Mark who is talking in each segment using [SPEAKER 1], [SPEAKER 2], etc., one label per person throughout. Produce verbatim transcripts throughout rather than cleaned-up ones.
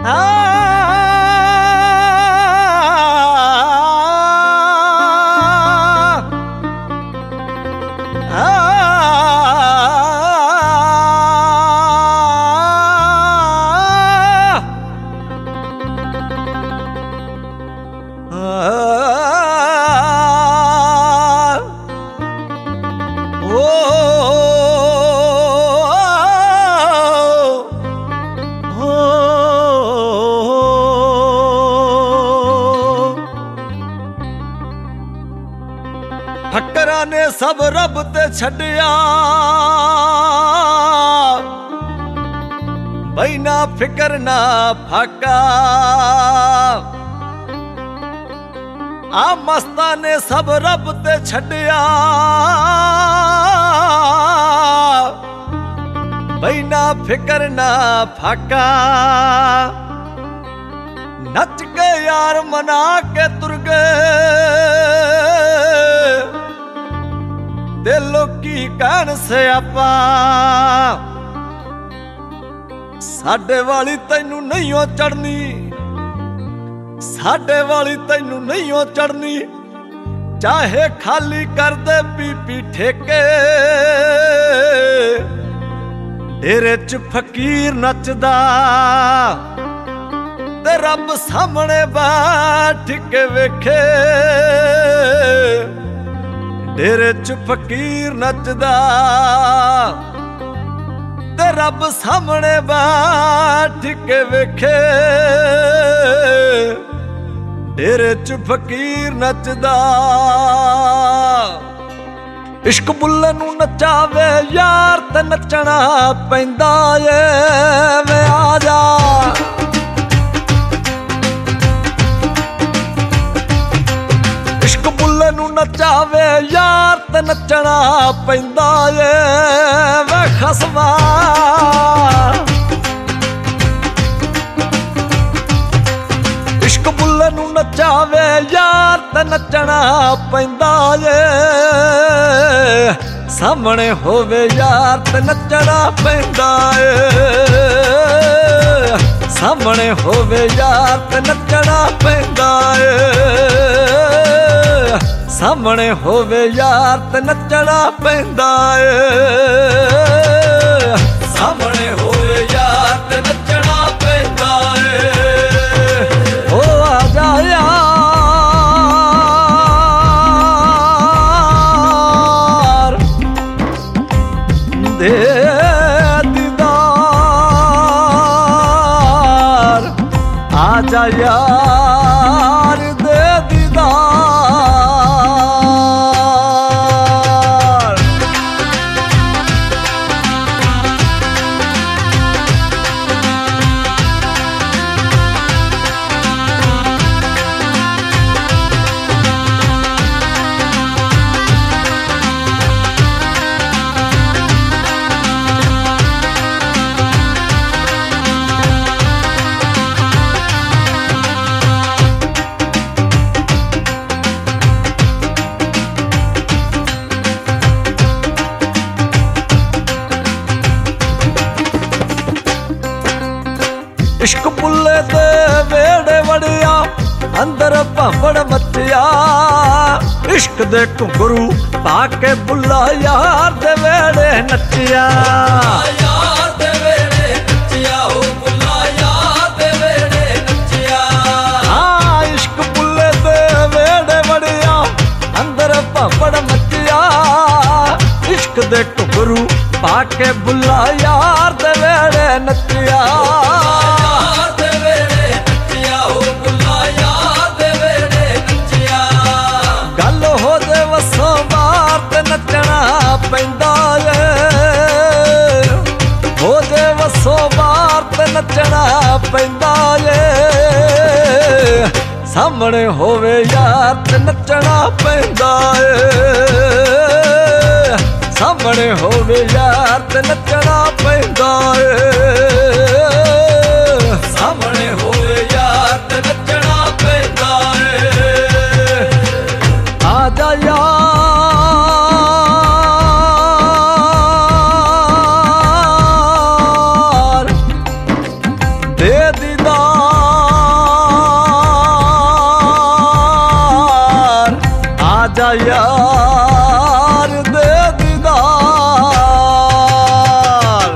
[SPEAKER 1] ਠੱਕਰਾਂ ਨੇ ਸਭ ਰੱਬ ਤੇ ਛੱਡਿਆ, ਬਈ ਨਾ ਫਿਕਰ ਨਾ ਫਾਕਾ। ਆ ਮਸਤਾਂ ਨੇ ਸਭ ਰੱਬ ਤੇ ਛੱਡਿਆ, ਬਈ ਨਾ ਫਿਕਰ ਨਾ ਫਾਕਾ। ਨੱਚ ਕੇ ਯਾਰ ਮਨਾ ਕੇ ਤੁਰ ਗਏ, ਤੇ ਲੋਕੀ ਕਹਿਣ ਸਿਆਪਾ। ਸਾਡੇ ਵਾਲੀ ਤੈਨੂੰ ਨਹੀਂ ਓ ਚੜਨੀ, ਸਾਡੇ ਵਾਲੀ ਤੈਨੂੰ ਨਹੀਂ ਓ ਚੜਨੀ। ਚਾਹੇ ਖਾਲੀ ਕਰਦੇ ਪੀ ਪੀ ਠੇਕੇ, ਡੇਰੇ ਚ ਫਕੀਰ ਨੱਚਦਾ, ਤੇ ਰੱਬ ਸਾਹਮਣੇ ਬੈਠ ਕੇ ਵੇਖੇ। ਡੇਰੇ ਚ ਫਕੀਰ ਨੱਚਦਾ, ਤੇ ਰੱਬ ਸਾਹਮਣੇ ਬੈਠ ਕੇ ਵੇਖੇ। ਡੇਰੇ ਚ ਫਕੀਰ ਨੱਚਦਾ। ਇਸ਼ਕ ਬੁੱਲੇ ਨੂੰ ਨਚਾਵੇ ਯਾਰ, ਤੇ ਨੱਚਣਾ ਪੈਂਦਾ ਏ। ਵੇ ਆ ਜਾ ਇਸ਼ਕ ਬੁੱਲੇ ਨੂੰ ਨਚਾਵੇ ਯਾਰ, ਤੇ ਨੱਚਣਾ ਪੈਂਦਾ ਏ। ਵੇ ਖਸਮਾ ਇਸ਼ਕ ਬੁੱਲੇ ਨੂੰ ਨਚਾਵੇ ਯਾਰ, ਤੇ ਨੱਚਣਾ ਪੈਂਦਾ ਏ। ਸਾਹਮਣੇ ਹੋਵੇ ਯਾਰ, ਤੇ ਨੱਚਣਾ ਪੈਂਦਾ ਏ। ਸਾਹਮਣੇ ਹੋਵੇ ਯਾਰ, ਤੇ ਨੱਚਣਾ ਪੈਂਦਾ ਏ। ਸਾਹਮਣੇ ਹੋਵੇ ਯਾਰ, ਤੇ ਨੱਚਣਾ ਪੈਂਦਾ ਏ। ਸਾਹਮਣੇ ਹੋਵੇ ਯਾਰ, ਤੇ ਨੱਚਣਾ ਪੈਂਦਾ ਏ। ਓ ਆ ਜਾ ਯਾਰ ਦੇ ਦੀਦਾਰ, ਆ ਜਾ ਯਾਰ ਦੇ ਦੀਦਾਰ। ਇਸ਼ਕ ਬੁੱਲੇ ਦੇ ਵੇੜੇ ਵੜਿਆ, ਅੰਦਰ ਭਾਂਬੜ ਮੱਚਿਆ। ਇਸ਼ਕ ਦੇ ਘੁੰਗਰੂ ਪਾ ਕੇ ਬੁੱਲਾ ਯਾਰ ਦੇ ਵੇੜੇ ਨੱਚਿਆ। ਯਾਰ ਦੇ ਵੇੜੇ ਨੱਚਿਆ, ਉਹ ਬੁੱਲਾ ਯਾਰ ਦੇ ਵੇੜੇ ਨੱਚਿਆ। ਹਾਂ ਇਸ਼ਕ ਬੁੱਲੇ ਦੇ ਵੇੜੇ ਵੜਿਆ, ਅੰਦਰ ਭਾਂਬੜ ਮੱਚਿਆ। ਇਸ਼ਕ ਦੇ ਘੁੰਗਰੂ ਪਾ ਕੇ ਬੁੱਲਾ ਯਾਰ ਦੇ ਵੇੜੇ ਨੱਚਿਆ। ਗੱਲ ਹੋ ਜੇ ਵਸੋਂ ਬਾਹਰ, ਤੇ ਨੱਚਣਾ ਪੈਂਦਾ ਏ। ਹੋ ਜੇ ਵਸੋਂ ਬਾਹਰ, ਤੇ ਨੱਚਣਾ ਪੈਂਦਾ ਏ। ਸਾਹਮਣੇ ਹੋਵੇ ਯਾਰ, ਤੇ ਨੱਚਣਾ ਪੈਂਦਾ ਏ। ਸਾਹਮਣੇ ਹੋਵੇ ਯਾਰ, ਤੇ ਨੱਚਣਾ ਪੈਂਦਾ ਏ। ਸਾਹਮਣੇ ਹੋਵੇ ਯਾਰ, ਤੇ ਨੱਚਣਾ ਪੈਂਦਾ ਏ। ਆ ਜਾ ਯਾਰ ਦੇ ਦੀਦਾਰ, यार दे दीदार।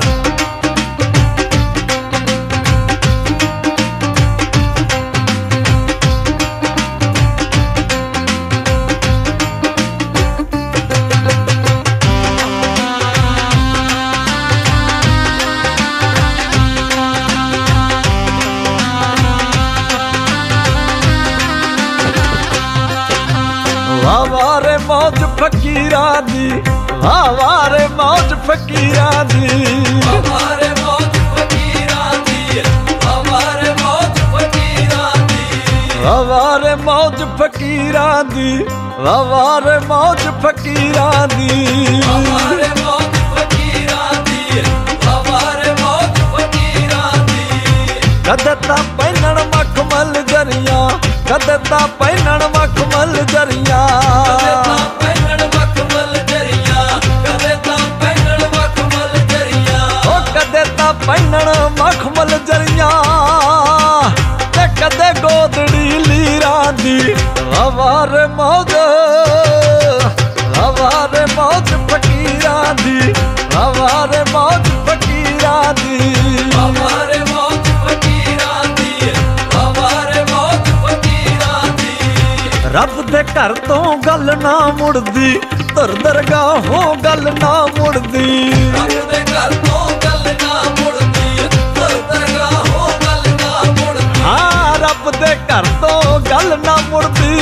[SPEAKER 1] वावारे मौज फकीरा दी, वावारे मौज फकीरा दी,
[SPEAKER 2] वावारे मौज फकीरा दी, वावारे मौज फकीरा दी,
[SPEAKER 1] वावारे मौज फकीरा दी, वावारे मौज फकीरा दी,
[SPEAKER 2] वावारे मौज फकीरा दी, वावारे मौज फकीरा दी।
[SPEAKER 1] कदे ता पैनण मखमल जरिया, कदे ता पैनण मखमल जरिया,
[SPEAKER 2] कदे तां पैनण मखमल जरिया, कदे तां पैनण मखमल जरिया,
[SPEAKER 1] ओ कदे ता पैनण मखमल जरिया, ते कदे गोदड़ी लीरा दी। वावारे मौज, वावारे मौज फकीरा दी, वावारे मौज फकीरा दी,
[SPEAKER 2] वावारे मौज फकीरा दी, वावारे मौज फकीरा दी।
[SPEAKER 1] रब दे घर तो गल ना मुड़दी, धर दरगाहों गल ना मुड़दी,
[SPEAKER 2] रब दे घर तो गल ना मुड़दी, धर दरगाहों गल ना मुड़दी।
[SPEAKER 1] हाँ रब दे घर तो गल ना मुड़दी,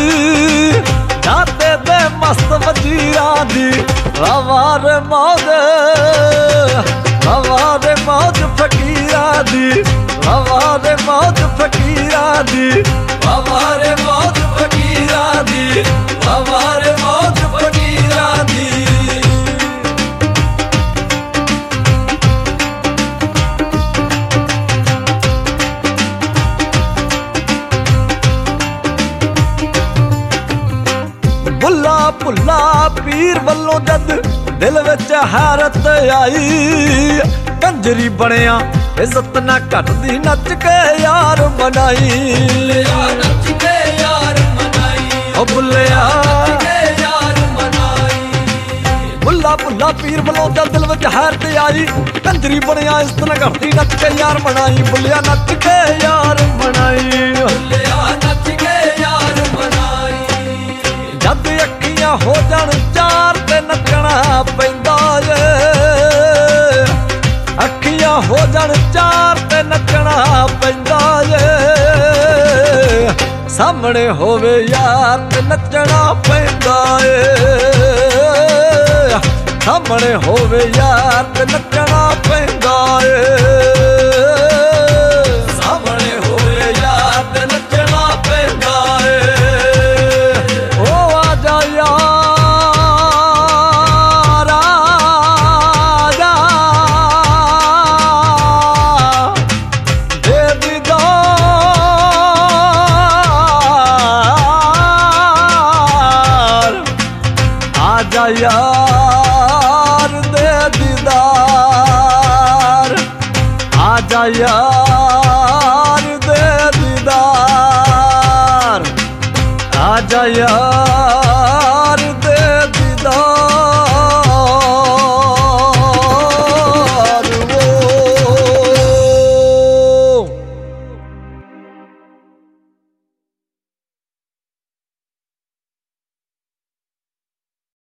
[SPEAKER 1] जाते दे मस्त वजीरा दी। वावारे मौज, वावारे मौज फकीरा दी, वावारे मौज फकीरा दी,
[SPEAKER 2] वावारे मौज फकीरा दी, वावारे मौज फकीरा दी।
[SPEAKER 1] बुला भुला पीर वल्लों जद दिल विच हैरत आई, कंजरी बनिया इज्जत ना घटदी, नच के यार मनाई।
[SPEAKER 2] बुल्लिया नच के यार मनाई,
[SPEAKER 1] ओ बुल्लिया
[SPEAKER 2] नच के यार मनाई।
[SPEAKER 1] बुला भुला पीर वल्लों जद दिल विच हैरत आई, कंजरी बनिया इज्जत ना घटदी, नच के यार मनाई। बुल्लिया नच के यार मनाई,
[SPEAKER 2] बुल्लिया नच के यार मनाई।
[SPEAKER 1] जद अखियां हो जाण चार ते नचना पैंदा ਏ, अखियां हो जाण चार ते नचना पैंदा ਏ, सामने होवे यार ते नचना पैंदा ਏ, सामने होवे यार ते नचना पैंदा ਏ,
[SPEAKER 2] सामने होवे यार ते नचना पैंदा ਏ।
[SPEAKER 1] ओ आजा यार आजा, दे दीदार, आजा यार दे दीदार, आजा यार